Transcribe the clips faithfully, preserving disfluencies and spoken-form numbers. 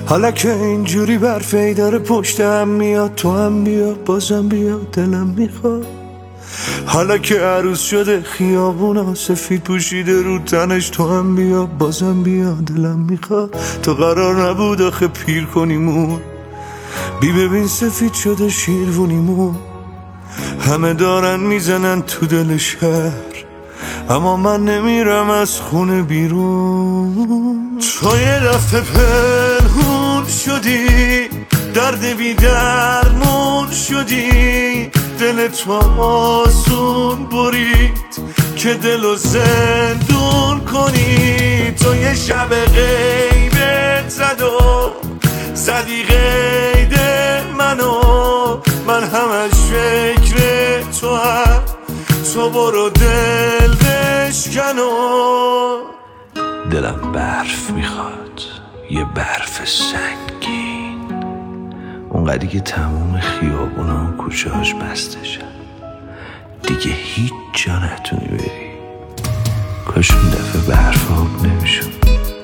حالا که اینجوری برفی داره پشتم میاد، تو هم بیا بازم بیا دلم میخواد. حالا که عروس شده خیابونا سفید پوشیده رو تنش، تو هم بیا بازم بیا دلم میخواد. تو قرار نبود آخه پیر کنیمون، بی ببین سفید شده شیروونیمون. همه دارن میزنن تو دل شهر، اما من نمیرم از خونه بیرون. تو یه دفعه پنهون شدی، درد بی درمون شدی، دل تو آسون برید که دلو زندون کنی. تو یه شب غیبت زد و زدی قید منو، من همش فکر تو هم، تو برو دل بشکن و دلم برف میخواد، یه برف سنگین، اونقدری که تموم خیابونا و کوچه هاش بستشن، دیگه هیچ جا نتونی بری. کاش اون دفعه برف آب نمیشون.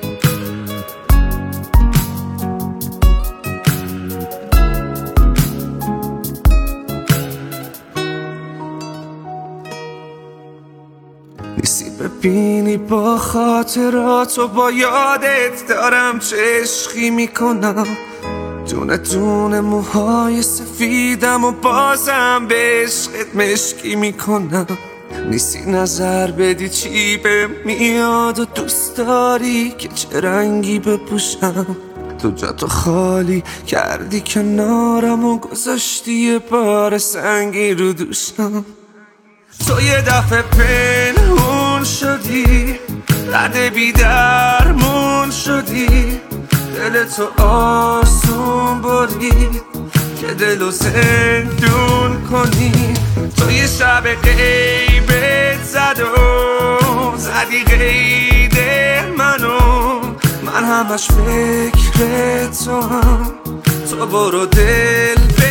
نیستی ببینی با خاطرات و با یادت دارم چه عشقی میکنم، دونه دونه موهای سفیدم و بازم به عشقت مشکی میکنم. نیستی نظر بدی چی به میاد و دوست داری که چه رنگی بپوشم. تو جا تو خالی کردی کنارم و گذاشتی یه بار سنگی رو دوشم. تو یه دفعه پنهون شدی، درد بی درمون شدی، دل تو آسون برید که دلو زندون کنی. تو یه شب غیبت زد و زدی قید منو، من همش فکر تو هم، تو برو دل